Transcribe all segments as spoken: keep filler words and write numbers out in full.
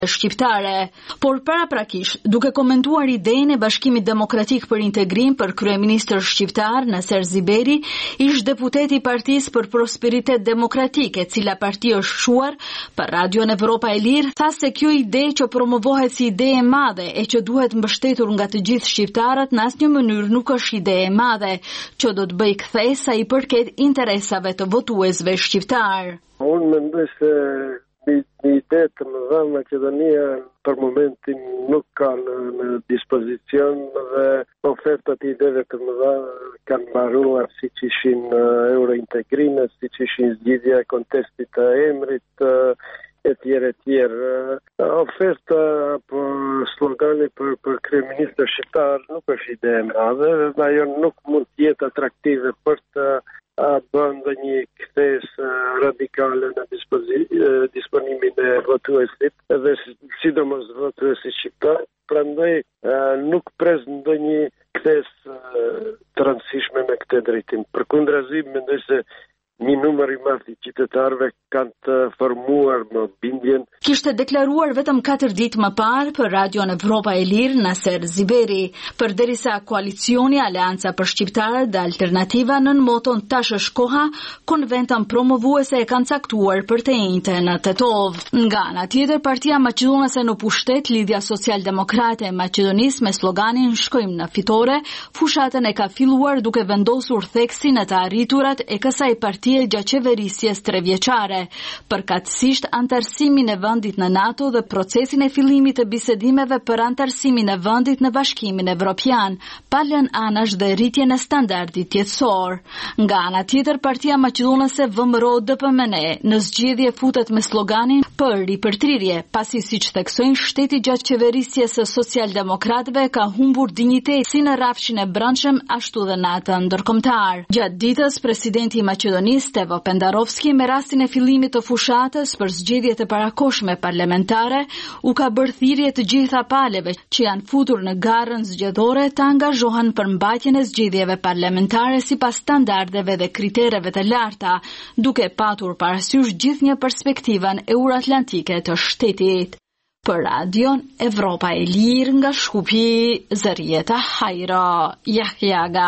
shqiptare, por paraprakisht, duke komentuar idenë e Bashkimit Demokratik për Integrim për kryeministër shqiptar Naser Ziberi, ish deputeti i Partisë për Prosperitet Demokratik, e cila parti është shuar për Radion Evropa e Lirë, tha se kjo ide që promovohet si ide e madhe e që duhet mbështetur nga të gjithë shqiptarët në asnjë mënyrë nuk është ide e madhe, që do të bëj kthesë sa i përket interesave të votuesve shqiptar. Unë mendoj se një ide të mëdha Maqedonia për momentin nuk ka në, në dispozicion dhe ofertat e ideve të mëdha kanë mbaruar siç ishin uh, eurointegrime, siç ishin zgjidhja e kontestit të emrit, uh, e tjerë e tjerë. Uh, oferta apo slogani për, për kryeministër shqiptar nuk është ide e madhe, dhe ajo nuk mund të jetë atraktive për të a bën dhe një kthesë radikale në disponimin e votuesit dhe sidomos votuesit shqiptar. Prandaj nuk pres ndonjë kthesë të rëndësishme në këtë drejtim. Përkundrazi, mendoj se një numër i madh i qytetarëve kanë të formuar më bindjen. Kishte deklaruar vetëm katër ditë më parë për Radion Evropa e Lirë Naser Ziberi, përderisa koalicioni Aleanca për Shqiptarët dhe Alternativa nën moton tash është koha, konventën promovuese e kanë caktuar për të njëjtën në Tetov. Nga ana tjetër, Partia Maqedonase në pushtet, Lidhja Social-Demokrate e Maqedonisë me sloganin Shkojmë në fitore, fushatën e ka filluar duke vendosur theksin e të arriturat e kësaj partie gjatë qeverisjes trevjeçare, përkatësisht antarësimin e vendit në NATO dhe procesin e fillimit të bisedimeve për antarësimin e vendit në Bashkimin Evropian, pa lënë anash dhe rritjen e standardit jetësor. Nga ana tjetër, Partia Maqedonase V M R O D P M N në zgjedhje futet me sloganin për ripërtrirje, pasi siç theksojnë shteti gjatë qeverisjes së socialdemokratëve ka humbur dinjitet si në rrafshin e brendshëm ashtu dhe në atë ndërkombëtar. Gjatë ditës, presidenti i Maqedonisë Stevo Pendarovski me rastin e fillimit të fushatës për zgjedhjet e parakohshme parlamentare u ka bërë thirrje të gjitha paleve që janë futur në garën zgjedhore të angazhohen për mbajtjen e zgjedhjeve parlamentare sipas standardeve dhe kritereve të larta, duke patur parasysh gjithnjë perspektivën euroatlantike të shtetit. Për Radion Evropa e Lirë nga Shkupi, Zërieta Hajro, Jahjaga.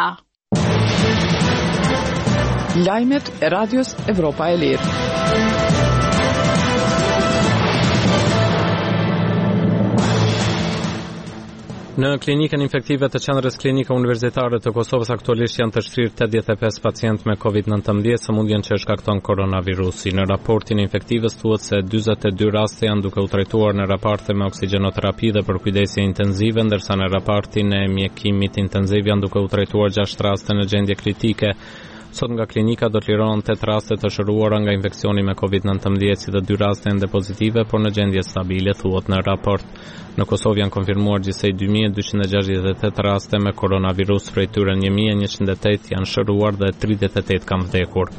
Lajmet e Radios Evropa e Lirë. Në klinikën infektive të qendrës klinike universitare të Kosovës aktualisht janë të shtrirë tetëdhjetë e pesë pacientë me covid nëntëmbëdhjetë, sëmundjen që shkakton koronavirusi. Në raportin e infektivës thuhet se dyzet e dy raste janë duke u trajtuar në raparte me oksigjenoterapi dhe për kujdesje intenzive, ndërsa në raportin e mjekimit intenziv janë duke u trajtuar gjashtë raste në gjendje kritike. Sot nga klinika do të lirohen tetë raste të shëruara nga infeksioni me covid nëntëmbëdhjetë, si dhe dy raste ende pozitive, por në gjendje stabile, thuhet në raport. Në Kosovë janë konfirmuar gjithsej dy mijë dyqind e gjashtëdhjetë e tetë raste me koronavirus, prej tyre një mijë e njëqind e tetë janë shëruar dhe tridhjetë e tetë kanë vdekur.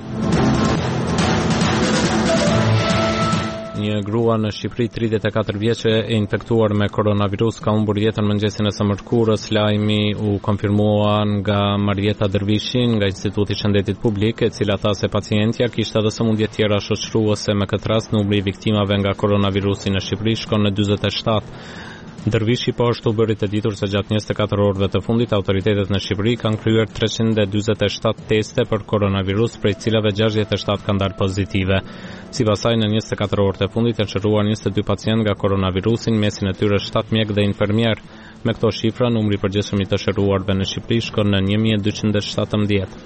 Një grua në Shqipëri tridhjetë e katër vjeçe e infektuar me koronavirus ka humbur jetën mëngjesin e së mërkurës. Lajmi u konfirmua nga Marieta Dervishin nga Instituti i Shëndetit Publik, e cila tha se pacientja kishte edhe sëmundje tjera shoqëruese. Me këtë rast numri i viktimave nga koronavirusi në Shqipëri shkon në dyzet e shtatë. Dervishi po ashtu bëri të ditur se gjatë njëzet e katër orëve të fundit autoritetet në Shqipëri kanë kryer treqind e dyzet e shtatë teste për koronavirus, prej cilave gjashtëdhjetë e shtatë kanë dalë pozitive. Sipas saj, në njëzet e katër orët e fundit janë shëruar njëzet e dy pacientë nga koronavirusin, mesin e tyre shtatë mjek dhe infermier. Me këto shifra, numri i përgjithshëm i të shëruarve në Shqipëri shkon në një mijë dyqind e shtatëmbëdhjetë.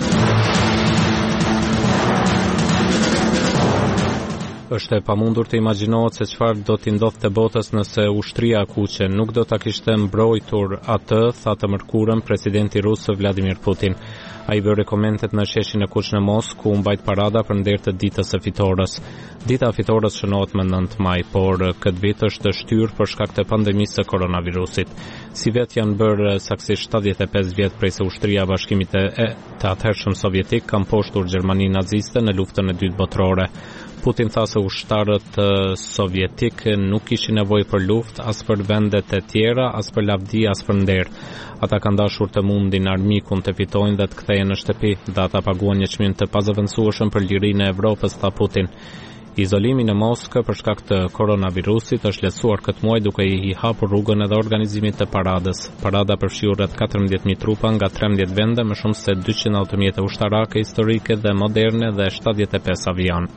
Është e pamundur të imagjinohet se çfarë do t'i ndodhte botës nëse ushtria kuqe nuk do ta kishte mbrojtur atë, tha të mërkurën presidenti rus Vladimir Putin. Ai bëri komentet në sheshin e Kuq në Moskë, ku u mbajt parada për nder të ditës së fitores. Dita e fitores shënohet më nëntë maj, por këtë vit është shtyrë për shkak të pandemisë së koronavirusit. Si vet janë bërë saktësisht shtatëdhjetë e pesë vjet prej se ushtria e Bashkimit e të atëhershëm sovjetik ka mposhtur Gjermaninë naziste në luftën e dytë botërore. Putin tha se ushtarët sovjetik nuk kishin nevojë për luftë, as për vendet e tjera, as për lavdi, as për nder. Ata kanë dashur të mundin armikun të fitojnë dhe të kthehen në shtëpi, dhe ata paguan një çmim të pazëvendësueshëm për lirinë e Evropës, tha Putin. Izolimi në Moskë për shkak të koronavirusit është lehtësuar këtë muaj duke i hapur rrugën edhe organizimit të paradës. Parada përfshiu rreth katërmbëdhjetë mijë trupa nga trembëdhjetë vende, më shumë se dyqind automjete ushtarake historike dhe moderne dhe shtatëdhjetë e pesë avion.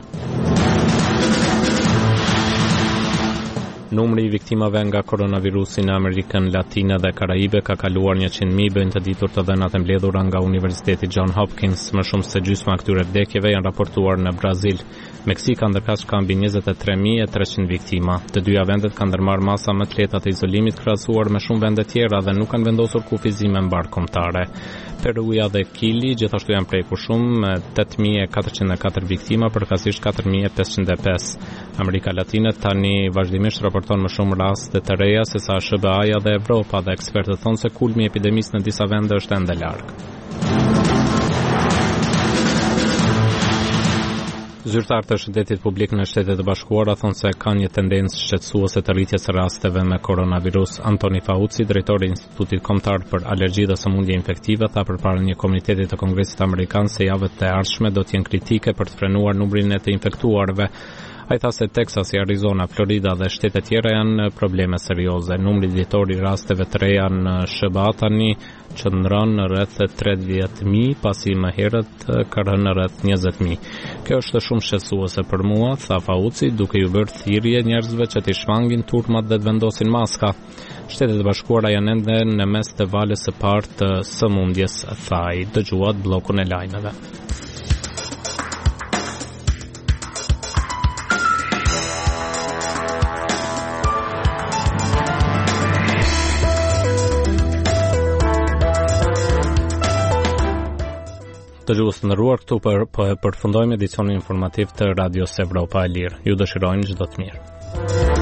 Numri i viktimave nga koronavirusi në Amerikën Latine dhe Karaibe ka kaluar njëqind mijë, bëjnë të ditur të dhënat e mbledhura nga Universiteti John Hopkins. Më shumë se gjysma këtyre vdekjeve janë raportuar në Brazil. Meksika ndërkaq ka mbi njëzet e tre mijë e treqind viktima. Të dyja vendet kanë ndërmarrë masa më të lehta të izolimit krahasuar me shumë vende tjera dhe nuk kanë vendosur kufizime mbarkombëtare. Peruja dhe Kili gjithashtu janë prekur shumë me tetë mijë e katërqind e katër viktima, përkatësisht katër mijë e pesëqind e pesë. Amerika Latine tani vazhdimisht raporton më shumë raste të reja sesa S B A-ja dhe Evropa dhe ekspertët thonë se kulmi i epidemisë në disa vende është ende larg. Zyrtarët e shëndetit publik në Shtetet e Bashkuara thonë se ka një tendencë shqetësuese të rritjes së rasteve me koronavirus. Anthony Fauci, drejtori i Institutit Kombëtar për Alergji dhe Sëmundje Infektive, tha përpara një komiteti të Kongresit Amerikan se javët e ardhshme do të jenë kritike për të frenuar numrin e të infektuarve. Ai tha se Texas, Arizona, Florida dhe shtete tjera janë probleme serioze. Numri ditor i rasteve të reja në S B A tani qëndron në rreth tridhjetë mijë, pasi më herët ka rënë në rreth njëzet mijë. Kjo është shumë shqetësuese për mua, tha Fauci, duke ju bërë thirrje njerëzve që të shmangin turmat dhe të vendosin maska. Shtetet e Bashkuara janë ende në mes të valës së parë të sëmundjes, tha ai. Dëgjuat bllokun e lajmeve. Të gjuhës të ndëruar, këtu për, për, përfundojmë edicionin informativ të Radios Evropa e Lirë. Ju dëshirojmë çdo të mirë.